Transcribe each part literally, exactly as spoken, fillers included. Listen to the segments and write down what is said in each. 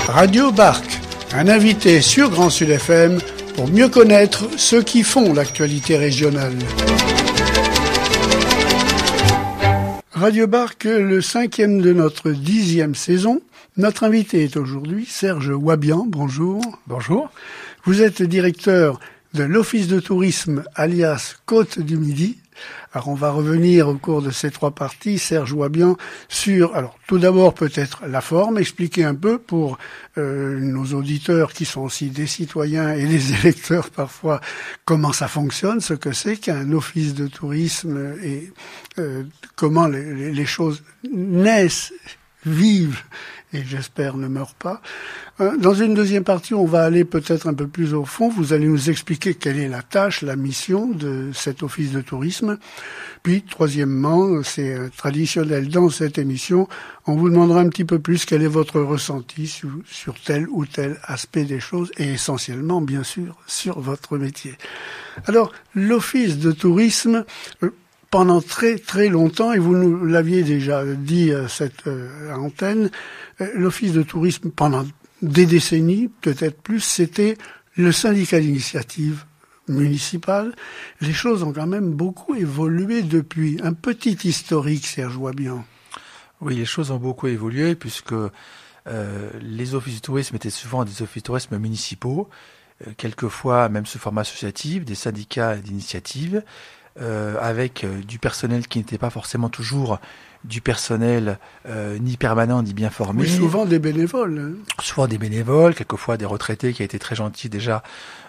Radio Barc, un invité sur Grand Sud F M pour mieux connaître ceux qui font l'actualité régionale. Radio Barc, le cinquième de notre dixième saison. Notre invité est aujourd'hui Serge Wabian. Bonjour. Bonjour. Vous êtes directeur de l'Office de tourisme alias Côte du Midi. Alors on va revenir au cours de ces trois parties, Serge Wabian, sur, alors tout d'abord peut-être la forme, expliquer un peu pour euh, nos auditeurs qui sont aussi des citoyens et des électeurs parfois comment ça fonctionne, ce que c'est qu'un office de tourisme et euh, comment les, les choses naissent, vivent et j'espère ne meurent pas. Dans une deuxième partie, on va aller peut-être un peu plus au fond. Vous allez nous expliquer quelle est la tâche, la mission de cet office de tourisme. Puis, troisièmement, c'est traditionnel dans cette émission, on vous demandera un petit peu plus quel est votre ressenti sur, sur tel ou tel aspect des choses et essentiellement, bien sûr, sur votre métier. Alors, l'office de tourisme... Pendant très très longtemps, et vous nous l'aviez déjà dit à cette euh, antenne, euh, l'office de tourisme pendant des décennies, peut-être plus, c'était le syndicat d'initiative municipale. Les choses ont quand même beaucoup évolué depuis. Un petit historique, Serge Wabian. Oui, les choses ont beaucoup évolué puisque euh, les offices de tourisme étaient souvent des offices de tourisme municipaux, euh, quelquefois même sous forme associatif, des syndicats d'initiative. Euh, avec euh, du personnel qui n'était pas forcément toujours du personnel euh, ni permanent ni bien formé. Mais souvent des bénévoles. Souvent des bénévoles, quelquefois des retraités qui a été très gentils déjà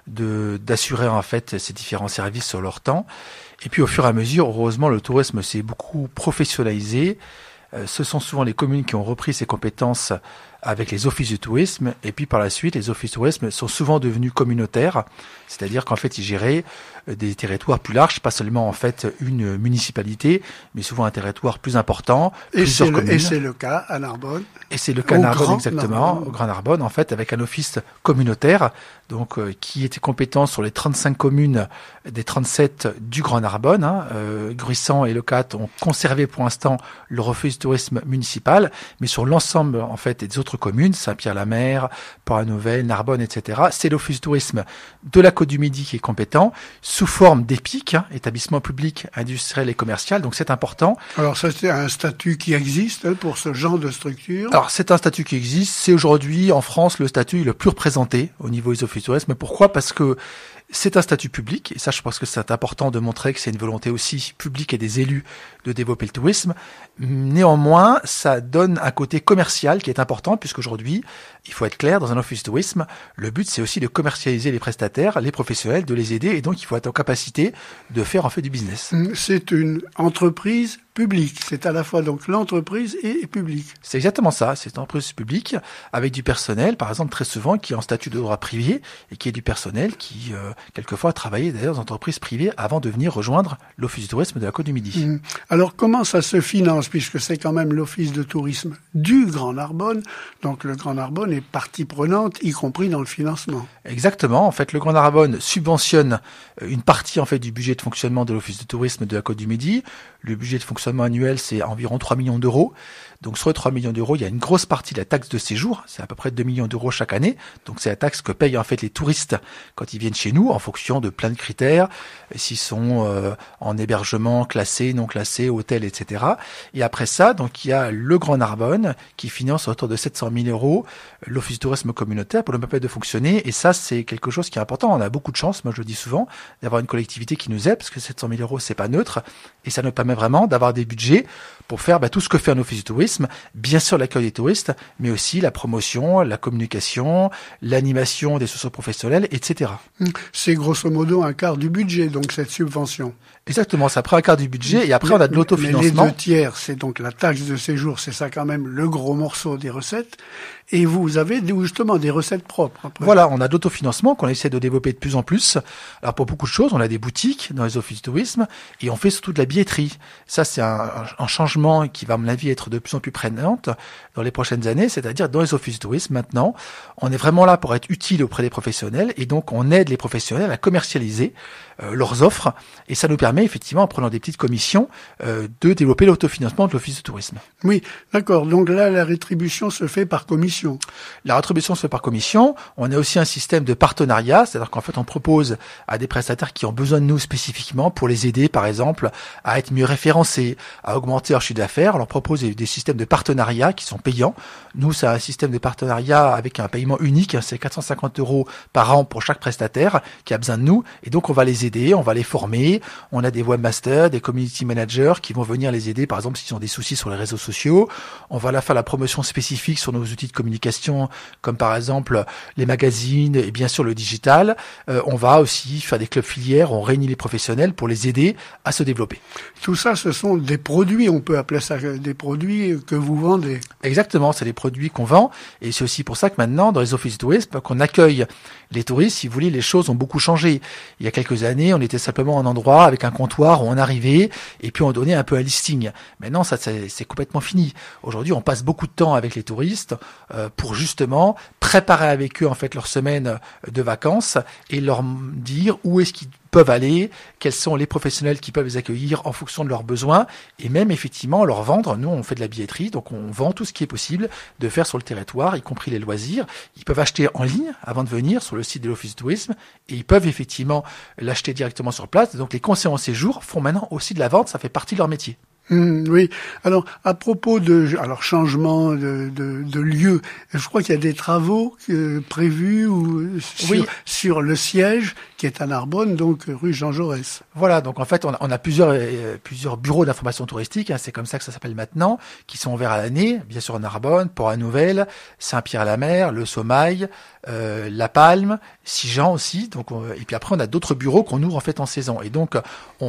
de d'assurer en fait ces différents services sur leur temps. Et puis au fur et à mesure, heureusement, le tourisme s'est beaucoup professionnalisé. Euh, ce sont souvent les communes qui ont repris ces compétences avec les offices du tourisme. Et puis par la suite, les offices du tourisme sont souvent devenus communautaires, c'est-à-dire qu'en fait, ils géraient des territoires plus larges, pas seulement en fait une municipalité, mais souvent un territoire plus important, et plusieurs c'est communes. Le, et c'est le cas à Narbonne. Et c'est le cas à Narbonne, exactement, Narbonne. Au Grand Narbonne, en fait, avec un office communautaire, donc euh, qui était compétent sur les trente-cinq communes des trente-sept du Grand Narbonne. Hein. Euh, Gruissant et Leucate ont conservé pour l'instant leur office de tourisme municipal, mais sur l'ensemble en fait des autres communes, Saint-Pierre-la-Mer, Port-la-Nouvelle, Narbonne, et cetera. C'est l'office de tourisme de la Côte du Midi qui est compétent, sous forme d'EPIC, hein, établissement public industriel et commercial, donc c'est important. Alors ça, c'est un statut qui existe hein, pour ce genre de structure. Alors c'est un statut qui existe, c'est aujourd'hui en France le statut le plus représenté au niveau des offices de tourisme. Pourquoi ? Parce que c'est un statut public, et ça je pense que c'est important de montrer que c'est une volonté aussi publique et des élus de développer le tourisme. Néanmoins, ça donne un côté commercial qui est important, puisqu'aujourd'hui, il faut être clair, dans un office de tourisme, le but c'est aussi de commercialiser les prestataires, les professionnels, de les aider, et donc il faut être en capacité de faire en fait du business. C'est une entreprise publique, c'est à la fois donc l'entreprise et public. C'est exactement ça, c'est une entreprise publique, avec du personnel, par exemple très souvent, qui est en statut de droit privé, et qui est du personnel qui, euh, quelquefois, a travaillé d'ailleurs dans des entreprises privées avant de venir rejoindre l'office de tourisme de la Côte du Midi. Mmh. Alors comment ça se finance, puisque c'est quand même l'office de tourisme du Grand Narbonne, donc le Grand Narbonne est partie prenante, y compris dans le financement. Exactement, en fait le Grand Narbonne subventionne une partie en fait du budget de fonctionnement de l'office de tourisme de la Côte du Midi. Le budget de fonctionnement annuel c'est environ trois millions d'euros. Donc sur les trois millions d'euros, il y a une grosse partie de la taxe de séjour, c'est à peu près deux millions d'euros chaque année. Donc c'est la taxe que payent en fait les touristes quand ils viennent chez nous en fonction de plein de critères, s'ils sont euh, en hébergement classé, non classé, hôtel, et cetera. Et après ça, donc il y a le Grand Narbonne qui finance autour de sept cent mille euros l'office de tourisme communautaire pour le permettre de fonctionner. Et ça, c'est quelque chose qui est important. On a beaucoup de chance, moi je le dis souvent, d'avoir une collectivité qui nous aide parce que sept cent mille euros, c'est pas neutre. Et ça nous permet vraiment d'avoir des budgets pour faire bah, tout ce que fait un office de tourisme, bien sûr l'accueil des touristes, mais aussi la promotion, la communication, l'animation des socio-professionnels, et cetera. C'est grosso modo un quart du budget, donc cette subvention. Exactement, ça prend un quart du budget et après mais, on a de l'autofinancement. Mais les deux tiers, c'est donc la taxe de séjour, c'est ça quand même le gros morceau des recettes. Et vous avez justement des recettes propres. Après. Voilà, on a de l'autofinancement qu'on essaie de développer de plus en plus. Alors pour beaucoup de choses, on a des boutiques dans les offices de tourisme et on fait surtout de la billetterie. Ça, c'est c'est un, un changement qui va, à mon avis, être de plus en plus prégnante dans les prochaines années, c'est-à-dire dans les offices de tourisme, maintenant, on est vraiment là pour être utile auprès des professionnels, et donc on aide les professionnels à commercialiser euh, leurs offres, et ça nous permet, effectivement, en prenant des petites commissions, euh, de développer l'autofinancement de l'office de tourisme. Oui, d'accord. Donc là, la rétribution se fait par commission. La rétribution se fait par commission. On a aussi un système de partenariat, c'est-à-dire qu'en fait, on propose à des prestataires qui ont besoin de nous spécifiquement pour les aider, par exemple, à être mieux référencés, à augmenter leur chiffre d'affaires. On leur propose des systèmes de partenariat qui sont payants. Nous, c'est un système de partenariat avec un paiement unique. C'est quatre cent cinquante euros par an pour chaque prestataire qui a besoin de nous. Et donc, on va les aider, on va les former. On a des webmasters, des community managers qui vont venir les aider, par exemple, s'ils ont des soucis sur les réseaux sociaux. On va leur faire la promotion spécifique sur nos outils de communication, comme par exemple les magazines et bien sûr le digital. Euh, on va aussi faire des clubs filières, on réunit les professionnels pour les aider à se développer. Tout ça, ce sont des produits, on peut appeler ça des produits que vous vendez. Exactement, c'est des produits qu'on vend, et c'est aussi pour ça que maintenant, dans les offices de tourisme, qu'on accueille les touristes, si vous voulez, les choses ont beaucoup changé. Il y a quelques années, on était simplement un endroit avec un comptoir où on arrivait, et puis on donnait un peu un listing. Maintenant, ça, c'est, c'est complètement fini. Aujourd'hui, on passe beaucoup de temps avec les touristes euh, pour justement préparer avec eux en fait leur semaine de vacances et leur dire où est-ce qu'ils peuvent aller, quels sont les professionnels qui peuvent les accueillir en fonction de leurs besoins, et même effectivement leur vendre. Nous, on fait de la billetterie, donc on vend tout ce qui est possible de faire sur le territoire, y compris les loisirs. Ils peuvent acheter en ligne avant de venir sur le site de l'Office de tourisme, et ils peuvent effectivement l'acheter directement sur place. Donc les conseillers en séjour font maintenant aussi de la vente, ça fait partie de leur métier. Mmh, oui. Alors, à propos de alors changement de, de, de lieu, je crois qu'il y a des travaux euh, prévus ou sur, oui. sur le siège qui est à Narbonne, donc rue Jean Jaurès. Voilà, donc en fait, on a, on a plusieurs euh, plusieurs bureaux d'information touristique, hein, c'est comme ça que ça s'appelle maintenant, qui sont ouverts à l'année, bien sûr à Narbonne, Port-la-Nouvelle, Saint-Pierre-la-Mer, Le Sommail, euh, La Palme, Sigean aussi. Donc, on, et puis après, on a d'autres bureaux qu'on ouvre en fait en saison. Et donc,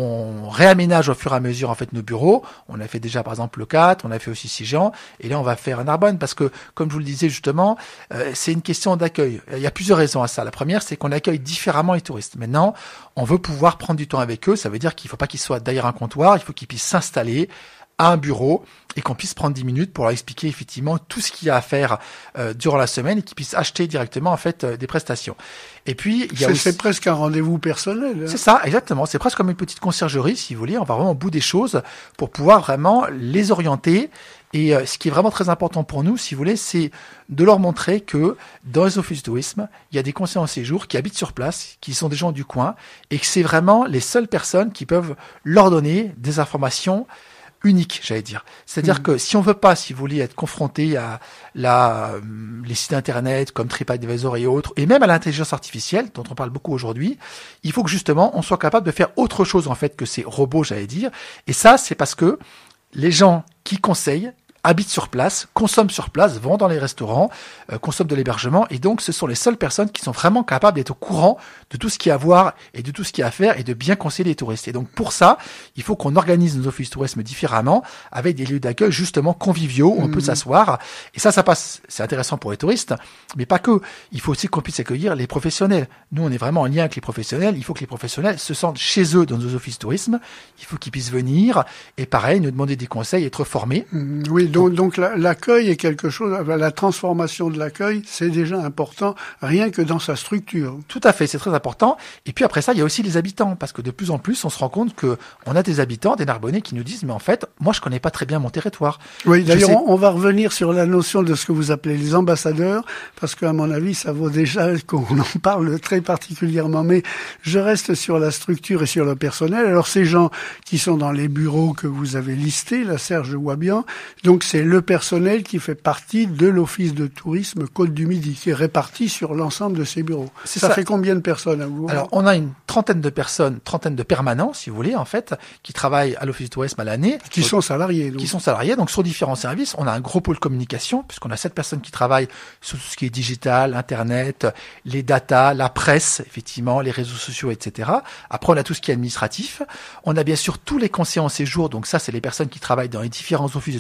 on réaménage au fur et à mesure en fait nos bureaux. On a fait déjà par exemple le quatre, on a fait aussi Sigean, et là on va faire Narbonne parce que, comme je vous le disais justement, euh, c'est une question d'accueil. Il y a plusieurs raisons à ça. La première, c'est qu'on accueille différemment les touristes. Maintenant, on veut pouvoir prendre du temps avec eux. Ça veut dire qu'il ne faut pas qu'ils soient derrière un comptoir, il faut qu'ils puissent s'installer à un bureau et qu'on puisse prendre dix minutes pour leur expliquer effectivement tout ce qu'il y a à faire euh, durant la semaine et qu'ils puissent acheter directement en fait euh, des prestations. Et puis il y a c'est, aussi... c'est presque un rendez-vous personnel. Hein. C'est ça, exactement. C'est presque comme une petite conciergerie, si vous voulez. On va vraiment au bout des choses pour pouvoir vraiment les orienter. Et euh, ce qui est vraiment très important pour nous, si vous voulez, c'est de leur montrer que dans les offices de tourisme, il y a des conseillers en séjour qui habitent sur place, qui sont des gens du coin, et que c'est vraiment les seules personnes qui peuvent leur donner des informations unique, j'allais dire. C'est-à-dire mmh. que si on veut pas, si vous voulez, être confronté à la, les sites internet comme TripAdvisor et autres, et même à l'intelligence artificielle, dont on parle beaucoup aujourd'hui, il faut que justement, on soit capable de faire autre chose, en fait, que ces robots, j'allais dire. Et ça, c'est parce que les gens qui conseillent habitent sur place, consomment sur place, vont dans les restaurants, euh, consomment de l'hébergement, et donc ce sont les seules personnes qui sont vraiment capables d'être au courant de tout ce qu'il y a à voir et de tout ce qu'il y a à faire et de bien conseiller les touristes. Et donc pour ça, il faut qu'on organise nos offices de tourisme différemment, avec des lieux d'accueil justement conviviaux où on mmh. peut s'asseoir. Et ça, ça passe, c'est intéressant pour les touristes, mais pas que. Il faut aussi qu'on puisse accueillir les professionnels. Nous, on est vraiment en lien avec les professionnels. Il faut que les professionnels se sentent chez eux dans nos offices de tourisme. Il faut qu'ils puissent venir et pareil, nous demander des conseils, être formés. Mmh, oui. Donc, donc l'accueil est quelque chose, la transformation de l'accueil, c'est déjà important, rien que dans sa structure. Tout à fait, c'est très important. Et puis après ça, il y a aussi les habitants, parce que de plus en plus, on se rend compte que on a des habitants, des Narbonnais qui nous disent, mais en fait, moi, je connais pas très bien mon territoire. Oui, d'ailleurs, sais... on va revenir sur la notion de ce que vous appelez les ambassadeurs, parce qu'à mon avis, ça vaut déjà qu'on en parle très particulièrement. Mais je reste sur la structure et sur le personnel. Alors, ces gens qui sont dans les bureaux que vous avez listés, la Serge de Wabian, donc c'est le personnel qui fait partie de l'Office de tourisme Côte du Midi, qui est réparti sur l'ensemble de ces bureaux. C'est ça, ça fait combien de personnes à vous? Alors, on a une trentaine de personnes, trentaine de permanents, si vous voulez, en fait, qui travaillent à l'Office de tourisme à l'année. Qui sont salariés. Donc. Qui sont salariés, donc sur différents services. On a un gros pôle communication, puisqu'on a sept personnes qui travaillent sur tout ce qui est digital, Internet, les datas, la presse, effectivement, les réseaux sociaux, et cetera. Après, on a tout ce qui est administratif. On a bien sûr tous les conseillers en séjour, donc ça, c'est les personnes qui travaillent dans les différents offices de tourisme et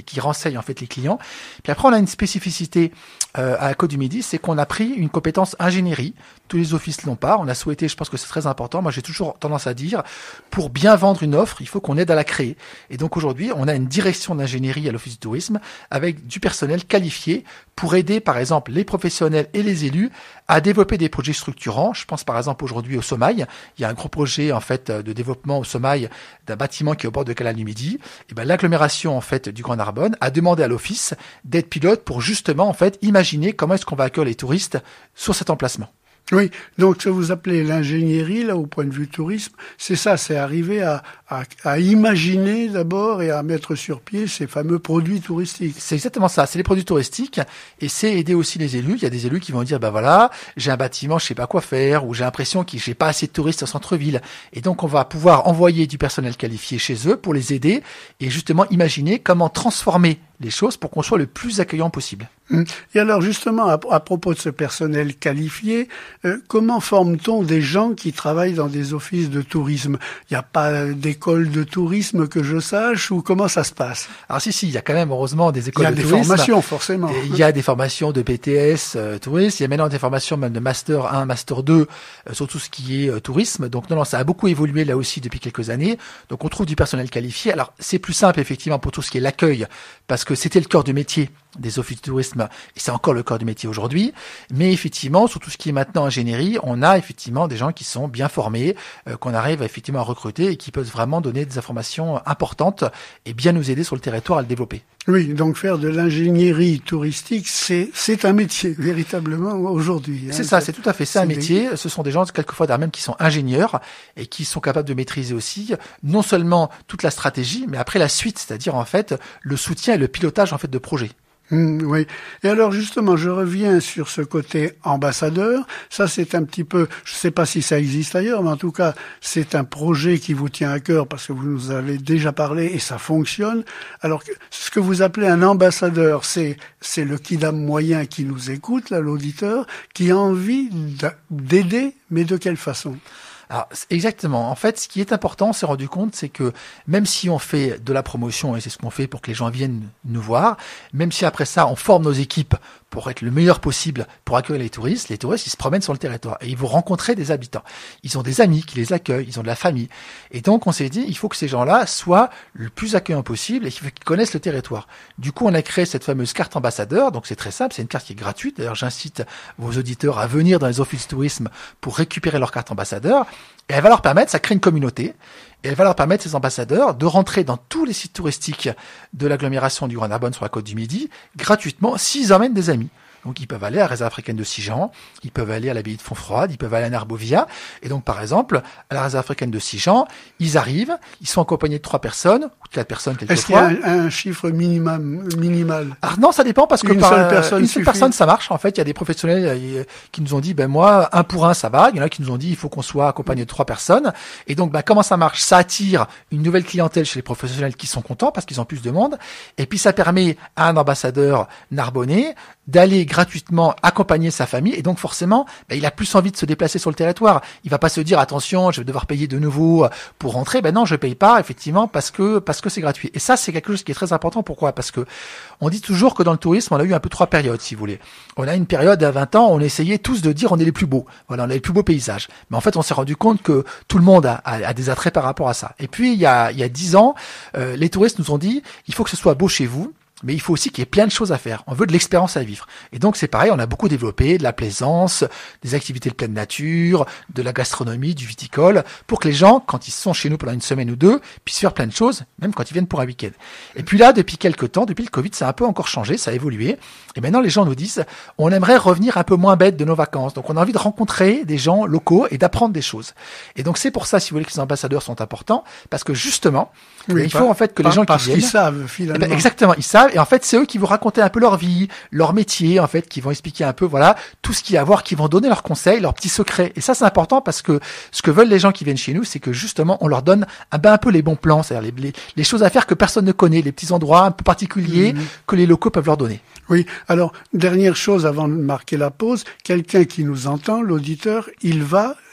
qui renseigne en fait les clients. Puis après, on a une spécificité euh, à la Côte du Midi, c'est qu'on a pris une compétence ingénierie. Tous les offices l'ont pas. On a souhaité, je pense que c'est très important. Moi, j'ai toujours tendance à dire, pour bien vendre une offre, il faut qu'on aide à la créer. Et donc aujourd'hui, on a une direction d'ingénierie à l'Office du tourisme avec du personnel qualifié pour aider, par exemple, les professionnels et les élus à développer des projets structurants. Je pense par exemple aujourd'hui au Somail. Il y a un gros projet en fait de développement au Somail d'un bâtiment qui est au bord de canal du Midi. Et ben l'agglomération en fait du Grand Narbonne a demandé à l'office d'être pilote pour justement en fait imaginer comment est-ce qu'on va accueillir les touristes sur cet emplacement. Oui, donc ce que vous appelez l'ingénierie, là, au point de vue tourisme, c'est ça, c'est arriver à, à, à imaginer d'abord et à mettre sur pied ces fameux produits touristiques. C'est exactement ça, c'est les produits touristiques et c'est aider aussi les élus. Il y a des élus qui vont dire, bah voilà, j'ai un bâtiment, je sais pas quoi faire, ou j'ai l'impression que j'ai pas assez de touristes au centre-ville. Et donc on va pouvoir envoyer du personnel qualifié chez eux pour les aider et justement imaginer comment transformer les choses pour qu'on soit le plus accueillant possible. Et alors justement, à, à propos de ce personnel qualifié, euh, comment forme-t-on des gens qui travaillent dans des offices de tourisme? Il n'y a pas d'école de tourisme que je sache, ou comment ça se passe? Alors si, si, il y a quand même heureusement des écoles de tourisme. Il y a des formations, forcément. Il y a des formations de B T S euh, tourisme, il y a maintenant des formations même de Master un, Master deux euh, sur tout ce qui est euh, tourisme. Donc non, non, ça a beaucoup évolué là aussi depuis quelques années. Donc on trouve du personnel qualifié. Alors c'est plus simple effectivement pour tout ce qui est l'accueil, parce que c'était le cœur du métier des offices de tourisme, et c'est encore le cœur du métier aujourd'hui. Mais effectivement, sur tout ce qui est maintenant ingénierie, on a effectivement des gens qui sont bien formés, euh, qu'on arrive effectivement à recruter et qui peuvent vraiment donner des informations importantes et bien nous aider sur le territoire à le développer. Oui, donc faire de l'ingénierie touristique, c'est c'est un métier véritablement aujourd'hui. Hein. C'est ça, c'est tout à fait c'est un métier. Des... Ce sont des gens quelquefois même qui sont ingénieurs et qui sont capables de maîtriser aussi non seulement toute la stratégie, mais après la suite, c'est-à-dire en fait le soutien et le pilotage en fait de projets. Mmh, oui. Et alors justement, je reviens sur ce côté ambassadeur. Ça, c'est un petit peu, je ne sais pas si ça existe ailleurs, mais en tout cas, c'est un projet qui vous tient à cœur parce que vous nous avez déjà parlé et ça fonctionne. Alors, ce que vous appelez un ambassadeur, c'est c'est le kidam moyen qui nous écoute, là, l'auditeur, qui a envie d'aider, mais de quelle façon? Alors, exactement. En fait, ce qui est important, on s'est rendu compte, c'est que même si on fait de la promotion, et c'est ce qu'on fait pour que les gens viennent nous voir, même si après ça, on forme nos équipes pour être le meilleur possible pour accueillir les touristes, les touristes, ils se promènent sur le territoire et ils vont rencontrer des habitants. Ils ont des amis qui les accueillent, ils ont de la famille. Et donc, on s'est dit, il faut que ces gens-là soient le plus accueillants possible et qu'ils connaissent le territoire. Du coup, on a créé cette fameuse carte ambassadeur. Donc, c'est très simple. C'est une carte qui est gratuite. D'ailleurs, j'incite vos auditeurs à venir dans les offices de tourisme pour récupérer leur carte ambassadeur. Et elle va leur permettre, ça crée une communauté, et elle va leur permettre, ces ambassadeurs, de rentrer dans tous les sites touristiques de l'agglomération du Grand Narbonne sur la côte du Midi, gratuitement, s'ils emmènent des amis. Donc, ils peuvent aller à la réserve africaine de Sijan, ils peuvent aller à l'abbaye de Fontfroide, ils peuvent aller à Narbovia. Et donc, par exemple, à la réserve africaine de Sijan, ils arrivent, ils sont accompagnés de trois personnes, ou de quatre personnes quelquefois. Est-ce qu'il y a un, un chiffre minimum, minimal? Ah non, ça dépend parce que une par, seule personne, une seule personne, ça marche. En fait, il y a des professionnels qui nous ont dit, ben moi, un pour un, ça va. Il y en a qui nous ont dit, il faut qu'on soit accompagné de trois personnes. Et donc, ben comment ça marche? Ça attire une nouvelle clientèle chez les professionnels qui sont contents parce qu'ils ont plus de monde. Et puis, ça permet à un ambassadeur narbonnais d'aller gratuitement accompagner sa famille, et donc forcément, ben, il a plus envie de se déplacer sur le territoire. Il va pas se dire, attention, je vais devoir payer de nouveau pour rentrer. Ben non, je paye pas, effectivement, parce que parce que c'est gratuit. Et ça, c'est quelque chose qui est très important. Pourquoi? Parce que on dit toujours que dans le tourisme, on a eu un peu trois périodes, si vous voulez. On a une période à vingt ans, on essayait tous de dire on est les plus beaux. Voilà, on a les plus beaux paysages. Mais en fait, on s'est rendu compte que tout le monde a, a, a des attraits par rapport à ça. Et puis, il y a il y a dix ans, euh, les touristes nous ont dit, il faut que ce soit beau chez vous. Mais il faut aussi qu'il y ait plein de choses à faire. On veut de l'expérience à vivre. Et donc, c'est pareil, on a beaucoup développé de la plaisance, des activités de pleine nature, de la gastronomie, du viticole, pour que les gens, quand ils sont chez nous pendant une semaine ou deux, puissent faire plein de choses, même quand ils viennent pour un week-end. Et puis là, depuis quelques temps, depuis le Covid, ça a un peu encore changé, ça a évolué. Et maintenant, les gens nous disent, on aimerait revenir un peu moins bête de nos vacances. Donc, on a envie de rencontrer des gens locaux et d'apprendre des choses. Et donc, c'est pour ça, si vous voulez, que les ambassadeurs sont importants, parce que justement, oui, il faut pas, en fait que pas, les gens qui parce viennent... qu'ils savent, finalement. Eh ben, exactement, ils savent. Et en fait, c'est eux qui vont raconter un peu leur vie, leur métier, en fait, qui vont expliquer un peu, voilà, tout ce qu'il y a à voir, qui vont donner leurs conseils, leurs petits secrets. Et ça, c'est important parce que ce que veulent les gens qui viennent chez nous, c'est que justement, on leur donne un, ben, un peu les bons plans, c'est-à-dire les, les, les choses à faire que personne ne connaît, les petits endroits un peu particuliers mmh. que les locaux peuvent leur donner. Oui. Alors, dernière chose avant de marquer la pause, quelqu'un qui nous entend, l'auditeur, il va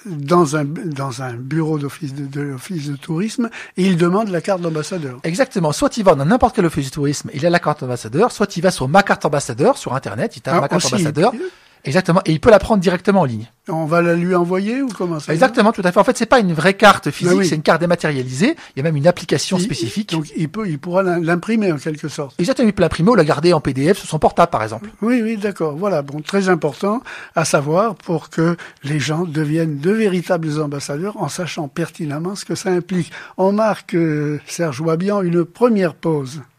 dans un dans un bureau d'office de, de l'office de tourisme et il demande la carte d'ambassadeur. Exactement. Soit il va dans n'importe quel office de tourisme, il a la carte d'ambassadeur, soit il va sur ma carte ambassadeur sur Internet, il tape Ah, ma carte aussi, ambassadeur. il- Exactement. Et il peut la prendre directement en ligne. On va la lui envoyer ou comment ça? Exactement, tout à fait. En fait, c'est pas une vraie carte physique, Ah oui. c'est une carte dématérialisée. Il y a même une application Il- spécifique. Donc il peut, il pourra l'im- l'imprimer en quelque sorte. Exactement, il peut l'imprimer ou la garder en P D F sur son portable, par exemple. Oui, oui, d'accord. Voilà, bon, très important à savoir pour que les gens deviennent de véritables ambassadeurs en sachant pertinemment ce que ça implique. On marque, euh, Serge Wabian, une première pause.